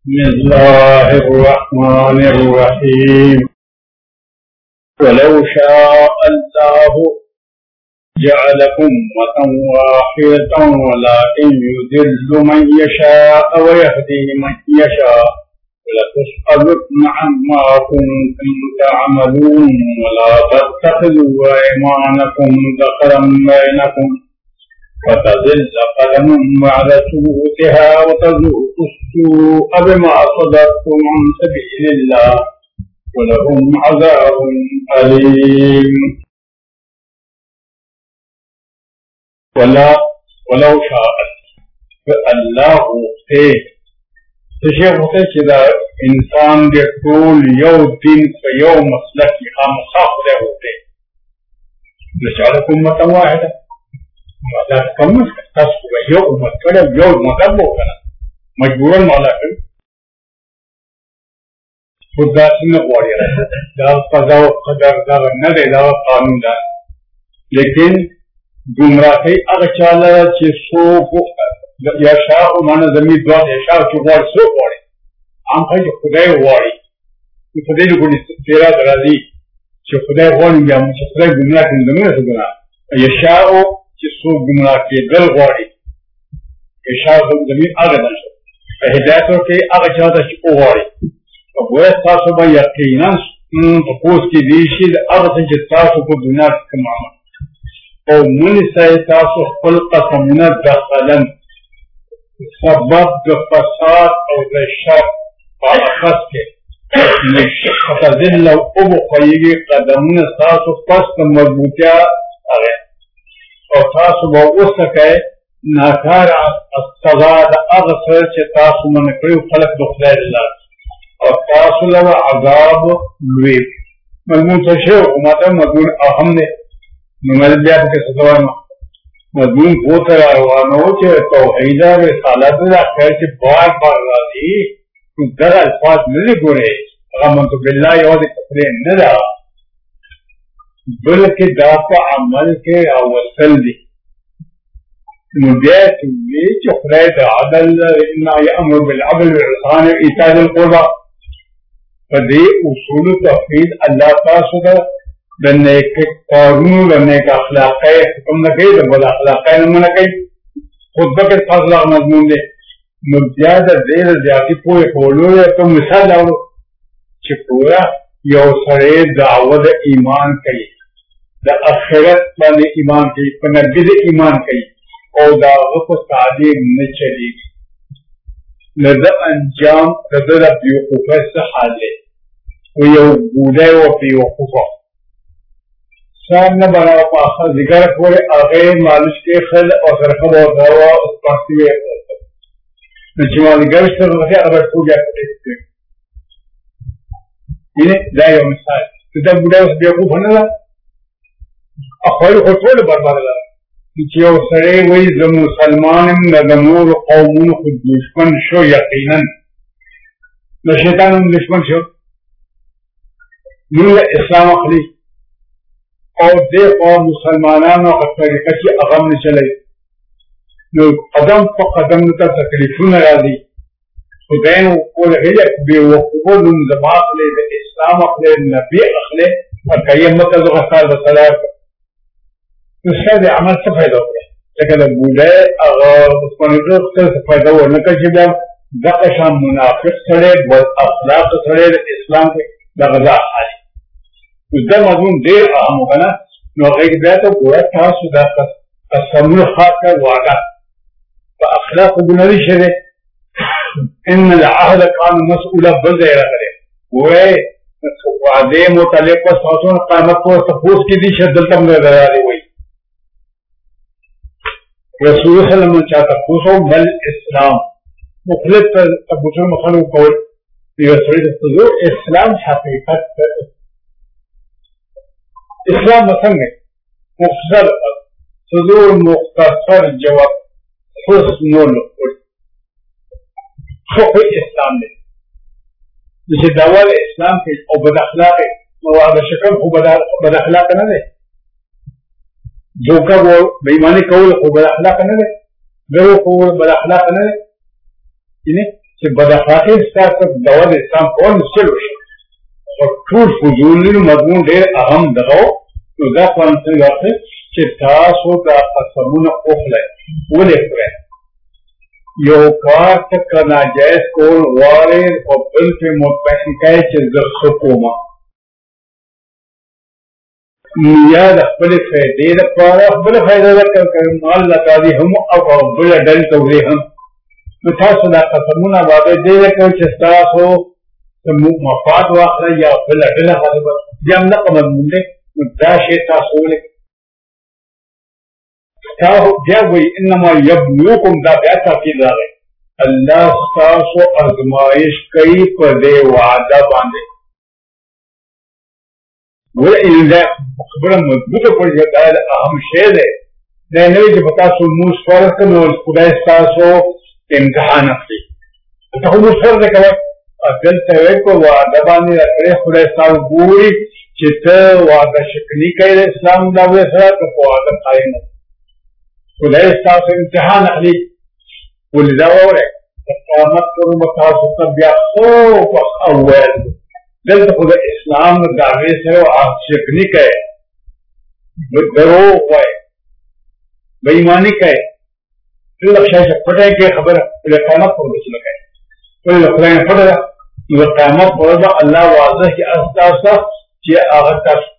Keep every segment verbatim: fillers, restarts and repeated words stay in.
बिस्मिल्लाहिर्रहमानिर्रहीम। वलौ शाअ अल्लाहु जअलकुम उम्मतन वाहिदतन वलाकिन युदिल्लु मन यशाअ व यहदी मन यशाअ लतुस्अलुन्ना अम्मा कुन्तुम तअमलून वला तत्तखिज़ू अयमानकुम दखरन बैनकुम فتزل قدم بعد ثبوتها وتذوقوا السوء بما صددتم عن سبيل الله ولهم عذاب أليم. ولا ولو شاء الله ته تشي ہوتے چدا انسان دے طول یو دن په یو مسلک هم خاصه ہوتے لشاركم امه واحده دا کم تاسو به یو امت کړه یو مطلب وکړه مجبورن مولا کړ خدا څنګه غواړي دا قضا او قدر دا نه دی دا قانون ده لیکن گمراهي هغه چاله چې څوک یا شاو مانه زمي دوا یا شاو چې غواړي څوک غواړي عام خلک خدای غواړي خدای دې ګونې تیرا درازي چې خدای غواړي یا چې خدای ګمراه کړي زموږ څنګه یا شاو چې څوک ګمراه کېدل غواړي اشاره زمين هغه ده په هدایت کې هغه چاته چې غواړي او وایي تاسو به یقینا په کوس کې دي چې هغه چې تاسو په دنیا کې کومه او مونږ سره تاسو خپل قسمونه دخلن سبب د فساد او د شر په اساس کې فتذل او بخيږي قدمونه تاسو پس مضبوطیا هغه او تاسو به وسکه ناکار السزا د هغه څه چې تاسو من کړو خلق د خدای الله او تاسو له عذاب لوی مضمون څه شو ماته مضمون اهم نه نو مې بیا په څه وانه مضمون پوتره روانو چې توحید او رسالت د اخر چې بار بار راځي دا الفاظ نه ګوري رحمت بالله یو دې تفریح نه ده بلکې دا په عمل کې او وصل دي نو بیا چې خدای د عدل ان یامر بالعدل والاحسان وایتاء ذی القربى په دې اصول توحید الله تاسو د نیک کارونو د نیک اخلاقي حکم نه کوي د بد اخلاقي نه نه کوي خطبه کې فضل مضمون دي نو بیا د دې زیاتی په کولو ته مثال راوړو چې پورا یو سره دعوت ایمان کوي د آخرت باندې ایمان کوي په نبی د ایمان کوي او دا په تعلیم نه چلیږي نه د انجام د د بیوقوفه څه حال دی او یو بوډای او بیوقوفه سام نه بنا په اخر ذکر کوي هغه مالش کې خل او سرخه او دوا او پاسي نو چې ما ذکر سره هغه ټول یې کوي ینه دا یو مثال دا بوډای او بیوقوفه نه اخوی خطول برباد داره چې یو سړی وایي زه مسلمان یم نه د نورو قومونو خو دشمن شو یقینا د شیطان هم دشمن شو نو اسلام اخلي او دې قوم مسلمانانو هغه طریقه چې هغه نه چلوي نو قدم په قدم ته تکلیفونه راځي خدای نو کول هیله بې وقوفو نوم زما اخلي د اسلام اخلي نبي اخلي فکیه مته زغه سال د صلاح استاد عمل څه فائدہ وکړي لکه د بوډای هغه سپنځو څه فائدہ ورنکړي چې بیا دغه شان منافق سره بد اخلاق سره د اسلام د غذا حالي دا مضمون ډېر اهم کنه نو هغه بیا ته ګوره تاسو دا قسمونه خاطر وعده په اخلاق بنوي شه ان العهد كان مسؤولا بل ځای راغلی وای وعده متعلق تاسو قیامت کو تفوس کې دي شدل تم نه راځي وای رسول الله صلی الله علیه وسلم چاته پوښو بل اسلام مخلص ابو جهل مخالو کول یو سړي د اسلام حقیقت اسلام څنګه مختصر صدور مختصر جواب حسن الخلق خو اسلام دی چې داول اسلام کې او بد اخلاق او هغه شکل خو بد اخلاق نه دی دوکه وو بېمانه کول خو بد اخلاق نه دی درو کول بد اخلاق نه دی ینه چې بد اخلاقي ستاسو د دعوت اسلام په ول څه وشي او ټول فضولي مضمون ډېر اهم دغه نو دا کوم څه راځي چې تاسو دا قسمونه اوخلئ ولې کړئ یو کار څخه ناجایز کول غواړئ او بل په متفقین کوي چې زه ښه کوم یا د خپل فائدې لپاره خپل فائدې لپاره مال لګاوي هم او بل ډل توضیح هم نو تاسو دا قسمونه باندې دې کوي چې تاسو مفاد واخلئ یا بل ډل خبره یم نه کوم نو دا شی تاسو ولې تاسو بیا وایي انما یبلوکم دا بیا تاکید راغی الله تاسو ازمایش کوي په دې وعده باندې ولئن دا خبره مضبوطه پړې دا اهم شی دی دا نه وي چې په تاسو موږ فرض کړو خدای تاسو امتحان اخلي ته موږ فرض کوي دلته وایي په وعده باندې راځي خدای تاسو ګوري چې ته وعده شکنی کوي اسلام دا وایي سره په وعده قائم خدای تاسو امتحان اخلي ولدا وره قیامت پر متاسو بیا خو اول دلته خو د اسلام دعوی سره عاشقنی کوي دروغ وایي بېایماني کوي ټول شي پټه کې خبره د قیامت پر وسیله کوي ټول خدای پټه د قیامت پر وسیله الله واضح کې اساس چې هغه تاسو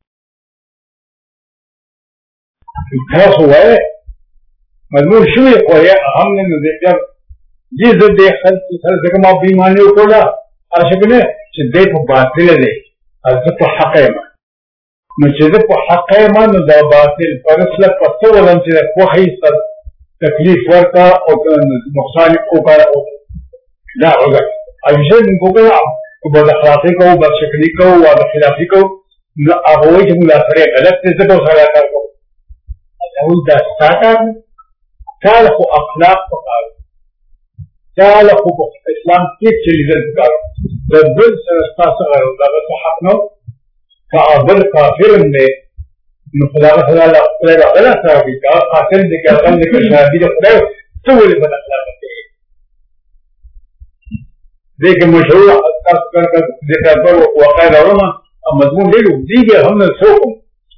تاسو وایي مضمون شوی خو یا هم نه دې دې دې خلک سره څنګه ما بېایماني وکړه عاشقنه چې دې په باطل دی زه په حق یم نو چې زه په حق یم نو دا باطل پرسله په څه ولم چې خوښۍ سره تکلیف ورکړه او نقصان وکړه دا وګړه اجازه موږ وکړه او بد اخلاقي کوو بد شکلي کوو او د خلافي کوو نو هغه وایي چې موږ سره غلط دي زه به سره کار کوم دا دا ستاسو کار خو اخلاق پکار تعالی خو اسلام کې چې لیدل پکار د بل سره تاسو غواړئ دا څه حق نو کابل کافر نه نو خدای تعالی خپل غلط راوي دا قاتل دې کې خپل کې شادي ده خدای څه ولې بد اخلاق کوي دې کې مشهور تاسو کړه دې کار واقع راوړم مضمون دې دیږي هم نه څوک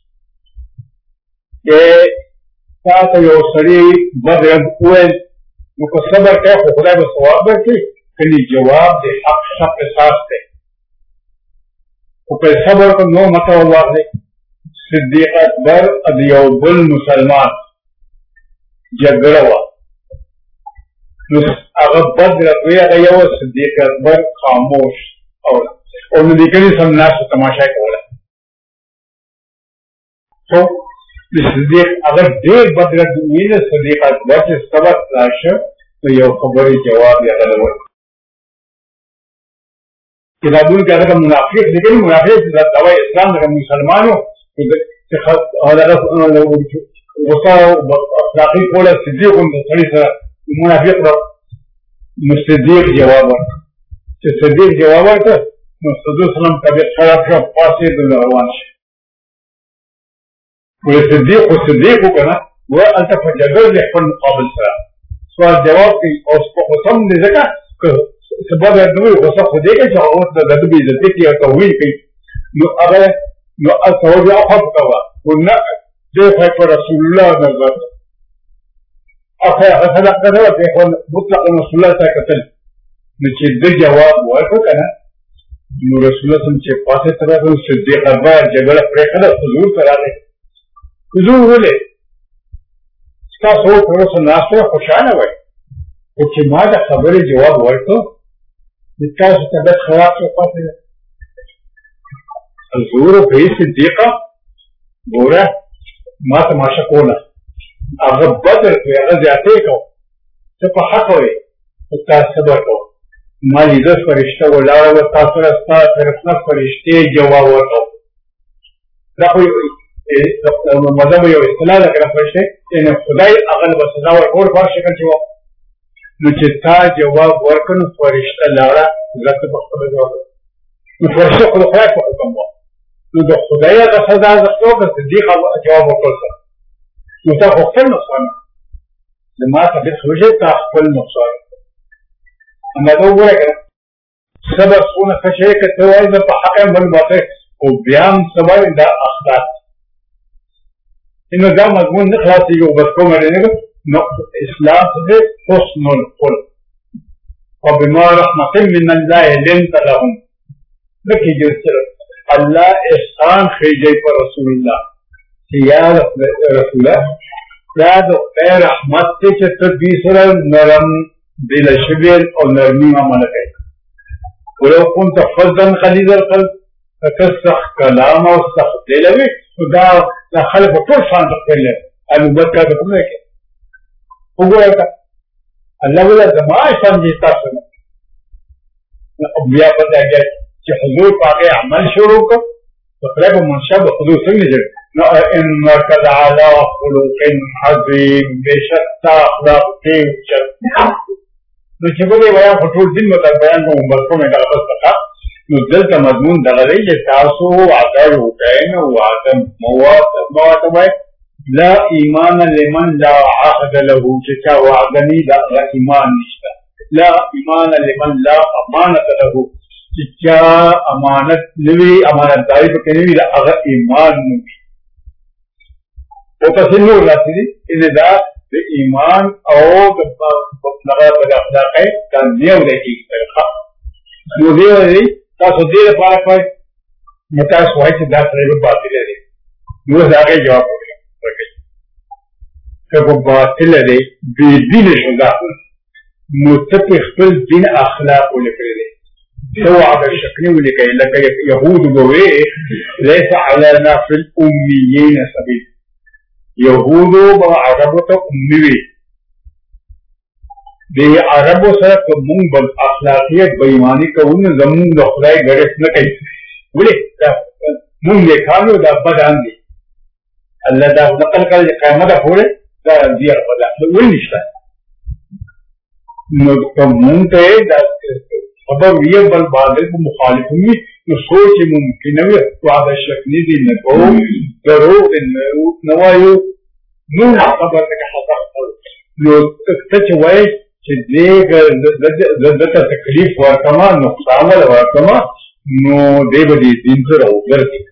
چې تاسو یو سړی بدرګ وایي نو که صبر کوي خو خدای به ثواب ورکړي کله جواب د حق حق احساس دی او که صبر کو نو مته واخلي صدیق اکبر د یو بل مسلمان جګړه وه نو هغه بدرګ وی هغه یو صدیق اکبر خاموش او او نو دې کلی سم ناس تماشا کوله خو د صدیق اگر ډېر بدرګ وینه صدیق اکبر چې سبق راشه نو یو خبرې جواب یې هغه ورکړ کتابونو کې هغه منافق لیکلي منافق د دعوی اسلام د مسلمانو چې هغه غصه او اخلاقي کوله صدیق هم د سړي سره منافق نو صدیق جواب ورکړ چې صدیق جواب ورکړ نو صدیق سلام طبیعت خراب شو پاسې د روان شي والصديق والصديق وكذا وانت فجدر لحفل مقابل سلام سؤال جواب كي او قسم لذكا سبب الدوي قسم خديك جاوت لدبي ذاتي التوحيد كي نو اغا نو التوحيد اخذ كوا قلنا جاء فايق رسول الله نظر اخي اخذ كذا وتقول مطلق رسول الله تكتل نشد جواب ورکو کنه نو رسول الله سم چې پاسه تر صدیق اکبر جګړه پرې کړه حضور سره حضور ولې تاسو په اوسه ناسو خوشاله وای او چې ما دا خبرې جواب ورکړ د تاسو طبیعت خراب شو پاتې حضور په صدیقه ګوره ما تماشا کوله هغه بدر کې هغه ځاتې کو ته په حق وای تاسو صبر کو ما لیدل فرشته ولاړه و تاسو راستا طرفنا فرشته جواب ورکړ دا خو مذهب یو اصطلاح ده کنه فرشته ان خدای اغل به سزا ورکول په شکل چې نو چې تا جواب ورکړو فرشته لاړه زړه په خپل جواب نو فرشته خو خدای په حکم وو نو د خدای د سزا زښتو د صدیق جواب ورکړ نو تا خپل نقصان زما ته د خوځه تا خپل نقصان اما دا وګوره کنه صبر څونه ښه شی که ته وایې زه په حق یم بل باطل خو بیا هم څه وایې دا اخلاق نو دا مضمون نه خلاصېږي او بس کومه دی نه نو اسلام څه دی حسن الخلق وبما رحمة من الله لنت لهم لکه جو صرف الله احسان خیجی پر رسول الله یا رسول الله دا د خدای رحمت دی چې ته دوی سره نرم دل شبیر او نرمي عمل کوي ولو كنت فظا غليظ القلب فكسخ كلام او سخت دل وي دا دا خلک ټول شان خپل ان وکړه د کومه کې وګورئ الله ولا زما سمجي تاسو بیا پته کې چې حضور پاک عمل شروع کړ فقره منشأ حضور څنګه جوړ نو انك لعلى خلق عظيم بشتى اخلاق کې نو چې په دې ویا په ټول دین مطلب بیان کوم بس کومه دا بس پکا نو دلته مضمون دغه دی چې تاسو وعده وکړئ نو وعده مواد مواد وای لا ایمان لمن لا عهد له چې چا وعده نه دا ایمان نشته لا ایمان لمن لا امانت له چې چا امانت نوی امانت داری پکې نوی دا هغه ایمان نوی او پس نور راځي ان دا د ایمان او د هغه په اخلاقي دا دیو دی چې نو دیو دی تاسو دې لپاره کوي متاسو وایي چې دا سره باطل دی نو دا هغه جواب ورکړي که په باطل دی بی دین شو دا نو ته خپل دین اخلاق ولکړي دي سو عبد الشكل ولکړي لکه يهود بوي ليس علينا في الاميين سبيل يهودو با عربو ته امي دی عربو سره کوم بل اخلاقیت بېمانی کوي زمون د خدای غرض نه کوي ولې مونږ یې کانو دا بدان دي الله دا نقل کړي قیامت پورې دا دی خدا ولې نشته نو کوم ته دا خبر ویل بل باندې مخالفوي نو سوچ ممکن وي واده شکنی دي نه کوم درو نو وایو نو خبر ته حقیقت نو څه وایي چې دې د تکلیف ورکما نقصان ورکما نو دې به دې دین سره وګرځي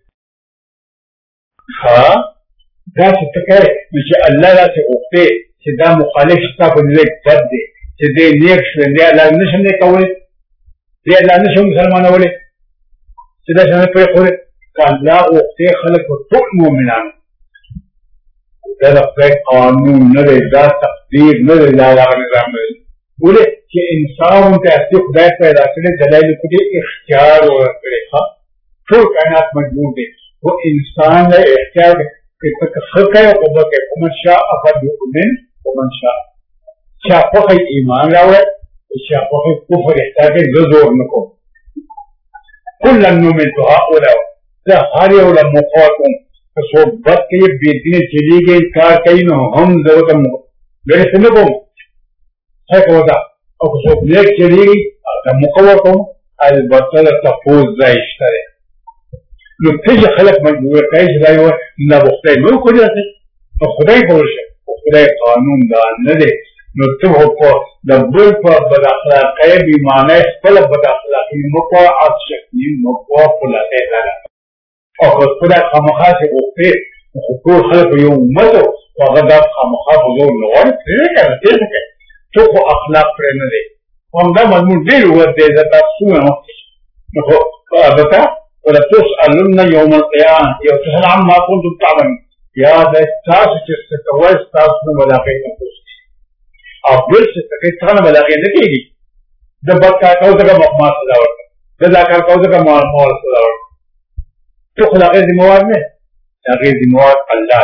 ها دا څه کوي چې الله لا څه وکړي چې دا مخالف ستاسو په دې بد دي چې دې نیک شو دې الله نشم نه کوي دې الله نشم مسلمانولې چې دا څنګه په خوره الله وکړي خلک ټول مؤمنان دا د قانون نه دی دا تقدیر نه دی دا هغه نظام دی ولې چې انسان ته اصلي خدای پیدا کړی دلایل په اختیار ورکړي ها ټول کائنات مجبور دي او انسان له اختیار کې خلقه او قوت کوم شاء فليؤمن ومن شاء شاء په ایمان راوړي شاء په کفر احتاج زور نکو کله نو مې هؤلاء دا هر یو له مقاوم صحبت کے یہ بیٹی چلی گئی کار کئی نو ہم ضرورت میرے سے نہ کوم ہے کو دا او صحبت نیک چلی گئی مقوم کوم البته تفوز زایشتره نو تیج خلق مجبور کایش رايو نه وخته نو کوي نو خدای کوشه خدای قانون دا نه دی نو ته په د بل په بد اخلاقی بیمانه خپل بد اخلاقی مکو عاشقنی مکو خلته دا او خدای خامخا چې وخته خو خلق یو مته وغدا خامخا حضور نور څه کوي څه کوي تو خو اخلاق پر نه دی هم دا مضمون ډیر ور دی دا تاسو نو خو البته ولا تسألن يوم القيامة يا تسأل عما كنتم تعملون يا ده تاسو چې څه تاسو نه ملاقات کوئ او بل څه چې څنګه ملاقات نه کیږي د بکا کوزه مقامات صدا ورته د ذکر کوزه مال مال صدا ورته تو خلاقه دي مواد نه هغه دي مواد الله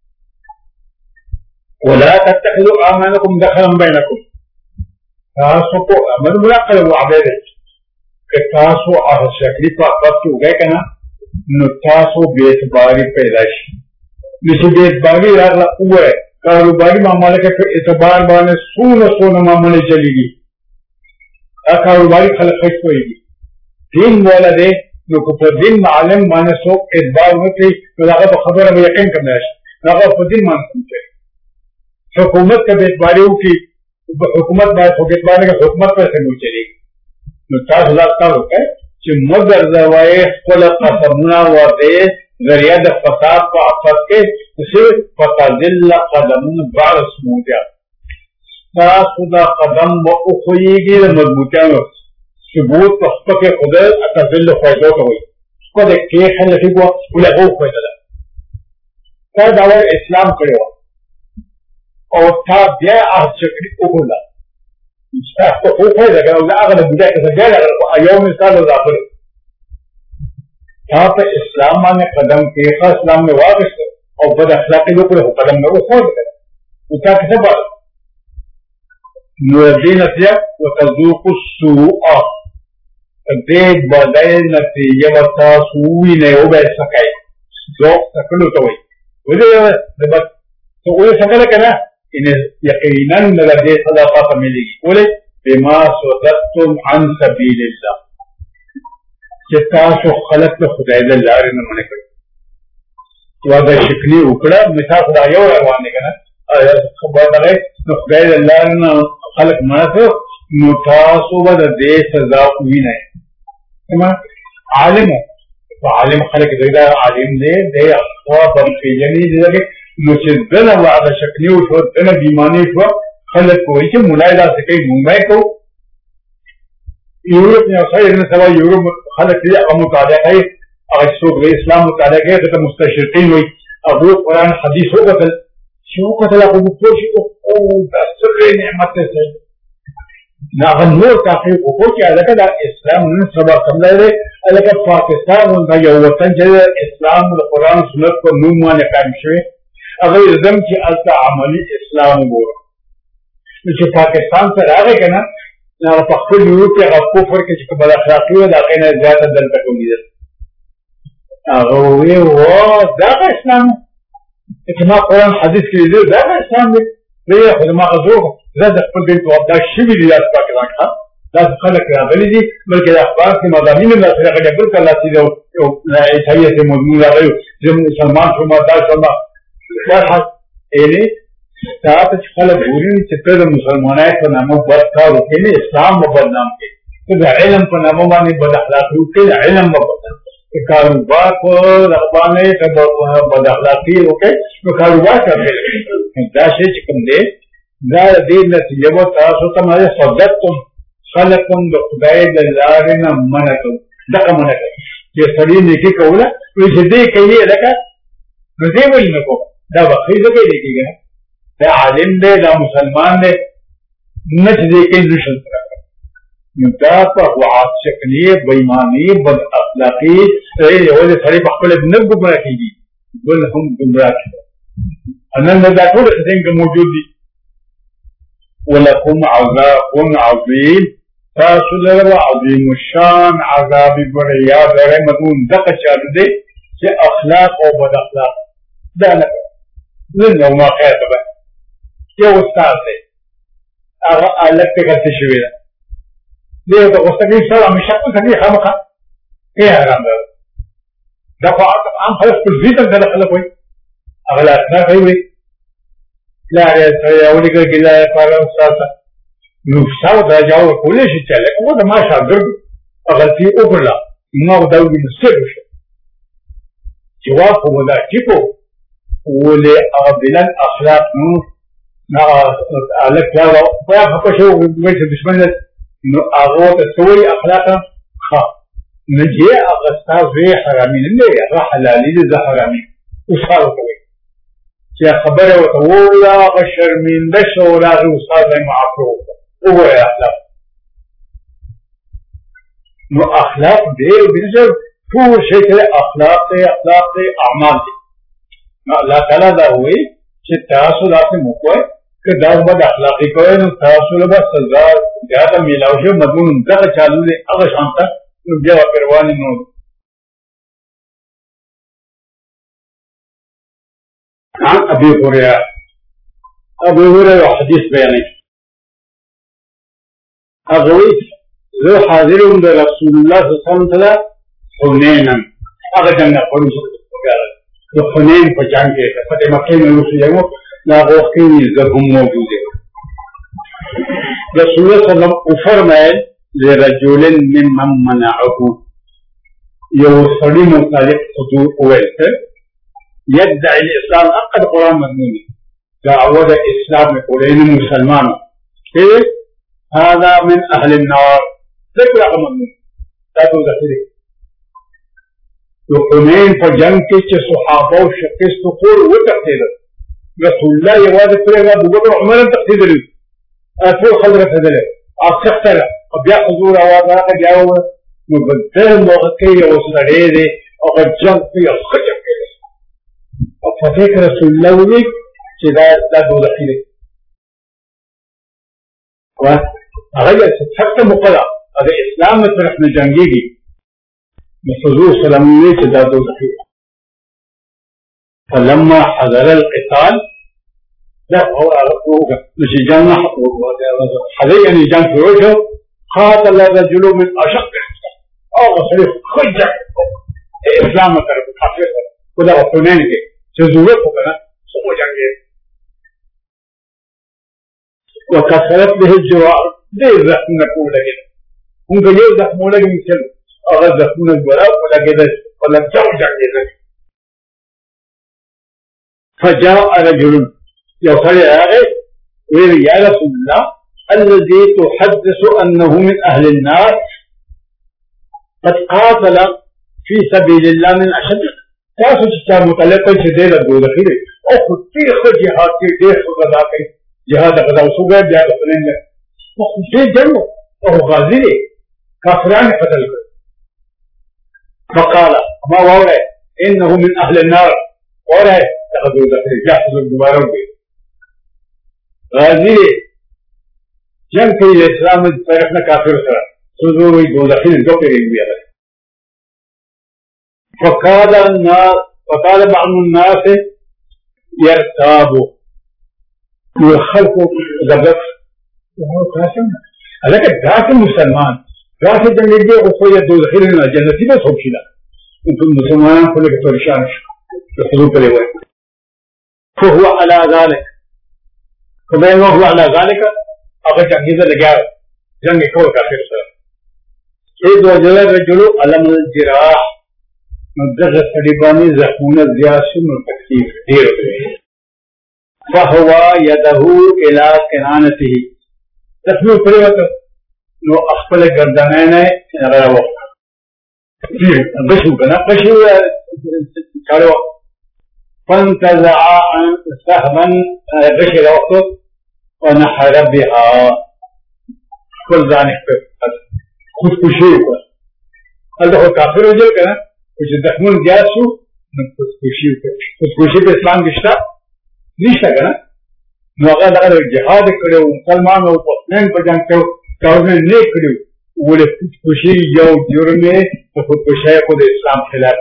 ولا تتخذوا اعمالكم دخلا بينكم تاسو کو امر ملاقات او عبادت که تاسو هغه شکلی په وخت کې وګای کنه نو تاسو به اعتباري پیدا شي نشي به اعتباري راغله وای کاروباري معاملې کې په اعتبار باندې سونه سونه معاملې چلیږي دا کاروباري خلک ښه کوي دین ولا دې نو په دین معلم باندې سو اعتبار وکړي نو هغه په خبره به یقین کوي هغه په دین باندې حکومت کې به اعتباري وکړي حکومت باید حکومت باندې حکومت پر څنګه چلیږي نو تاسو دا کار وکړئ چې مگر زوای خپل قسمونه ورته ذریعہ د فساد په اثر کې چې فتذل قدم بعد سموجا تاسو دا قدم مو خوېږي د مضبوطیانو ثبوت په خپل خدای تذل فائدو کوي کو د کې خلک وو ولا هو فائدہ دا دا اسلام کړو او تا بیا اچکړي وګورل تاسو خو په دا غو هغه د بډای څخه ګټه یو مثال راغلی تا په اسلام باندې قدم کې اسلام نه واغښت او بد اخلاقی وکړو قدم نه وخور او تا څه بل نو دین اتیا وتذوق السوء دې بدای نتیجه ورته سووی نه او به سکای ذوق تکلو ته وي ولې د بد ته وې څنګه کنه ان یقینا لدې صدقه ملي ولې بما صدقتم عن سبيل الله چې تاسو خلق له خدای د لارې نه منې کړی واده شکلی وکړه مثال خدای یو روان دی کنه خبر ده نو خدای د لارې نه خلق ماته نو تاسو به د دې سزا وینئ کما عالم عالم خلق دی دا عالم دی دی خو په پیژنې دی نو چې دنه واده شکلی او شو دنه بیمانی شو خلق کوی چې مولای دا څه کوي مونږه کو یورپ نه اوسه نه سوا یورپ خلق دې هغه مطالعه کوي هغه څوک د اسلام مطالعه کوي د مستشرقین وي ابو قرآن حدیث وکتل چې وکتل هغه په شي او د سره نعمت ته نه نور تحقیق وکړي چې هغه د اسلام نن سبا کوم دی هغه پاکستان دا یو وطن چې اسلام د قرآن سنت په نوم باندې قائم شوی هغه زم چې الته عملی اسلام وګورو چې پاکستان ته راغی کنه نو په خپل یورپ کې هغه کفر کې چې بل اخلاقی و دا کنه زیاته دلته کوي هغه وی و دا اسلام چې ما قرآن حدیث کې دې دا اسلام دی دی خو ما غزو زه د خپل دین په دا شی دی د پاکستان ښه دا خلک راغلي دي بلکې د اخبار کې مضامین نه سره غږ بل کله چې یو عیسایت مضمون راغلی چې مسلمان شو ما دا شو ما فرحت اله تاسو چې خلک ګوري چې ته د مسلمانانو په نامه بدکار وکړي اسلام په بدنام کې ته د علم په نامه باندې بد اخلاقی وکړي علم په بدنام کې کاروبار په رغبانه ته بد اخلاقی وکړي نو کاروبار کوي دا شی چې کوم دی دا د دې نتیجه و تاسو ته مې صدقتم خلقم د خدای د لارې نه منع کوي دغه منع کوي چې سړی نیکی کوله چې دې کوي لکه نو دې وایي نه کو دا وخت دې کېږي دا عالم دی دا مسلمان دی نه چې دې کې دشل راغلی نو دا په وعد شکلی بېمانی بد اخلاقی سړی یو دې سړی په خپل نه ګمراه کېږي بل هم ګمراه کېږي انن دا ټول څنګه موجود دي ولکم عذاب عظیم تاسو لره عظیم الشان عذاب بریا دغه مدون دغه چاله دي چې اخلاق او بد اخلاق دا نه نو ما خیر به یو استاد دی هغه الګ ته کته شوی دی دغه د اوسګي سره مشه په دې خامخا یې حرام ده دا خو عام خلک په دې ته داخله کوي هغه لا نه کوي لا یا ولې کې لا پاره استاد نو څو دا جواب کولې شي چې له کومه ما شاګرد هغه تی وګړه نو دا وګړي څه شي جواب په ودا ټیکو ولې بلن اخلاق نو نا الک لا په هغه شو چې دشمن نو هغه ته سوی اخلاق ښه نجي هغه استاد وی حرامي نه هغه حلالي دي زه حرامي وصار کوي چې خبره وته ولا هغه شرمنده شو ولا استاد یې معفو وګوره اخلاق نو اخلاق ډېر ډېر ټول شي ته اخلاق ته اخلاق ته اعمال دي الله تعالی دا وایي چې تاسو داسې موکوئ که دا بد اخلاقی کوئ نو تاسو له به سزا زیاته میلاو شي مضمون دغه چالو دی هغه شان ته نو بیا پروا نه نو عن ابي هريره ابي هريره حديث بياني اغوي زه حاضر وم د رسول الله صلی الله علیه وسلم حنینا هغه څنګه پرون څه د حنین په جنگ کې په مکه کې نو څه یو لا غوښتي زه هم موجود یم रसूल सल्लम फरमाए लिरजुलिन मिम्मन मनअहु यो सड़ी मुतालिक हुजूर ओवैसे यद्दई इस्लाम अकद कुरान मजमून दावत इस्लाम में कुरान मुसलमान फिर हादा मिन अहल नार ذكر मजमून तातो ज़खीरे तो हुनैन पर जंग के च सहाबा और शिकस्त को वो तख्तीर रसूल ये वाद करेगा बुबकर उमर तख्तीर ली अतो खलरत हदले अक्सर अब या हुजूर आवाज आ गया वो मुबद्दल मौके ये उस लड़े दे और जंग पे खजक के और फतेह रसूल ने चिदा तातो ज़खीरे वाह अगर सख्त मुकला अगर इस्लाम में तरफ में जंगेगी हुजूर सल्लम ने चिदा दो ज़खीरे फलम्मा हज़र अल-क़िताल जब होगा मुझे जानना हज़र यानी जंग शुरू हो क़ातल रजुल मिन अशक़्क़ और सिर्फ खुद इस्लाम में तरफ काफिर खुदा हुनैन के जो जरूरत होगा ना सो हो जाएंगे वो कसरत भी जवाब दे जख्म को लगे उनका ये जख्म लगे मिसल अगर जख्म बड़ा लगे मतलब जाओ जाके فجاء رجل يقول يا رسول الله الذي تحدث أنه من أهل النار قد قاتل في سبيل الله من أشد تاسو چې متعلق شي د دغه ذخیره او په خو جهاد کې ډېر غزا کوي جهاد غزا وسوګه بیا غفلنګ خو دې جنو او غازی دي کافرانه قتل کړ فقال ما وره انه من اهل النار وره تاخذوا ذخیره جاهز دوباره وي غازی جنگ کې اسلام د طرفنا کافر سره حضور وي ذخیره جو کوي بیا فقال الناس فقال بعض الناس يرتاب والخلق زبط وهو قاسم لكن داخل مسلمان داخل جنگي وخو يدو دخلنا جنتي بس هو شيء انتم مسلمان كل كتورشان تخذوا كلمه فهو على ذلك فبينه هو على ذلك اگر جنگي لگا جنگ کو کافر سره اذ وجل الرجل علم الجراح دغه سړيباني زخمونه زیاسو نو تکلیف ډیر دی فهو يده الى كنانته زخم پرېوت نو خپل ګردنه نه راو بشو کنه بشو کارو فانتزع سهما بشر وقت ونحر بها كل ذلك خود کشی کو هذا کافر وجل کنه چې دښمن جاسو نو خودکشي خودکشي په اسلام کې شته نشته کنه نو هغه دغه جهاد کړو مسلمان او مسلمان په جنگ کې کارونه نه کړو ولې خودکشي یو جرم دی په خودکشي کو د اسلام خلاف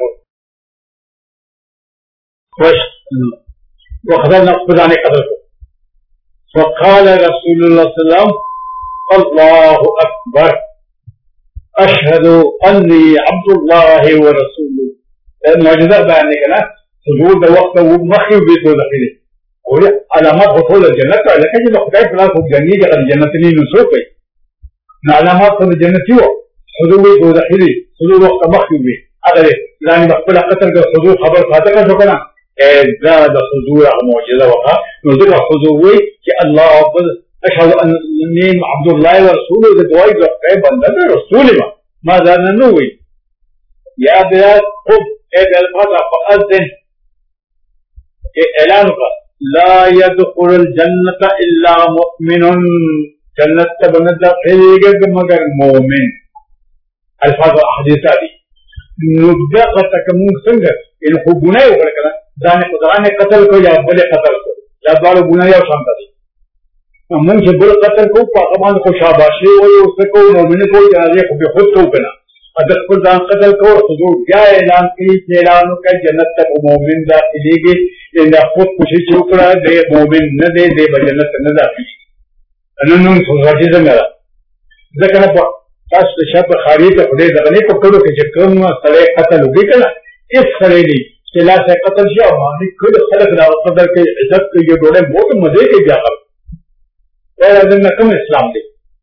خوش وخذنا خدانه قدر وقال رسول الله صلى الله عليه وسلم الله اكبر اشهد اني عبد الله ورسوله معجزه باندې کنه حضور د وخت او مخي به تو داخلي او علامات دخول الجنه لکه چې خدای په لاس جنګي د جنت نه نسو کوي علامات د جنت یو حضور به داخلي حضور وخت مخي به هغه لاندې خپل قطر د حضور خبر فاتحه شو کنه اذا د حضور معجزه وکړه نو ځکه حضور وی چې الله اکبر اشهد اني عبد الله ورسوله د دوی د خدای بنده رسول ما ما دا نه وی یا بلال خذ اذا الفتى فاذن اعلانك لا يدخل الجنه الا مؤمن جنت بندا خيرك مگر مؤمن الفاظ احاديث دي نبدا قتكم څنګه ان خو ګناه وکړه ځان کو ځان قتل کو یا بل قتل کو یا بل ګناه یو شان دي موږ چې بل قتل کو په هغه کو شاباشي وي او څه کو مؤمن کو جنازه کو به خود کو کنه اگر خپل ځان قتل کو حضور بیا اعلان کړي چې اعلان وکړي جنت ته مؤمن داخليږي ان خود کوشش وکړه د مؤمن نه دی د جنت نه داخلي نن نن څنګه څنګه ځکه په تاسو شپ خاري ته په دې ځنه په کړو کې کوم سره قتل وکړي کنه اس سره دی چې لا څه قتل شي او باندې کله خلک دا قدر کې عزت کې ډوړې موږ مزه کې بیا دا د کوم اسلام دی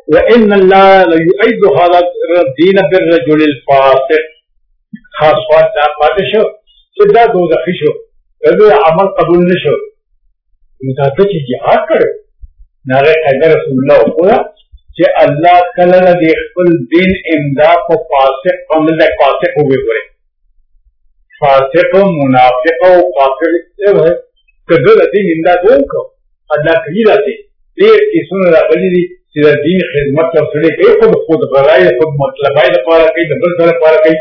وإن الله ليؤيد هذا الدين بالرجل الفاسق خاص خاص پاتې شو چې دا دوزخي شو دا عمل قبول نشو متاته چې جهاد کړو ناره حضرت رسول الله وکړه چې الله کله د خپل دین امداد په فاسق عمل د فاسق وګوري فاسق منافق او کافر څه کده د دین امداد وکړو الله کوي راته ډېر کیسونه راغلي دي چې د دین خدمت ترسره کوي خود خود غواړي خود مطلبای لپاره کوي د بل سره لپاره کوي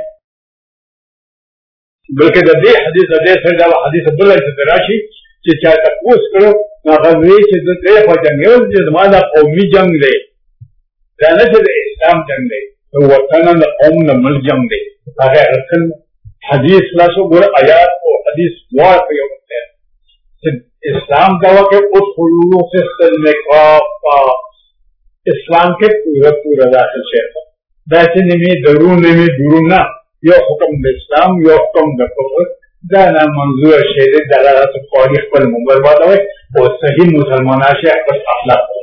بلکې د دې حدیث د دې سره دا حدیث بل څه راشي چې چا تاسو کړو هغه وی چې د دې په جنګ یو چې زموږه قومي جنگ دی دا نه چې د اسلام جنگ دی او وطن د قوم نه مل جنگ دی هغه اصل حدیث لاسو ګور آیات او حدیث واقع یو دی چې اسلام دا وکه او خلوص سیستم کا اسلام کې پورا پورا داخل شي دا چې نیمه درون نیمه درون نه یو حکم د اسلام یو حکم د کفر دا نه منظور شي د دلالت په خپل مبارک او صحیح مسلمانانه خپل اخلاق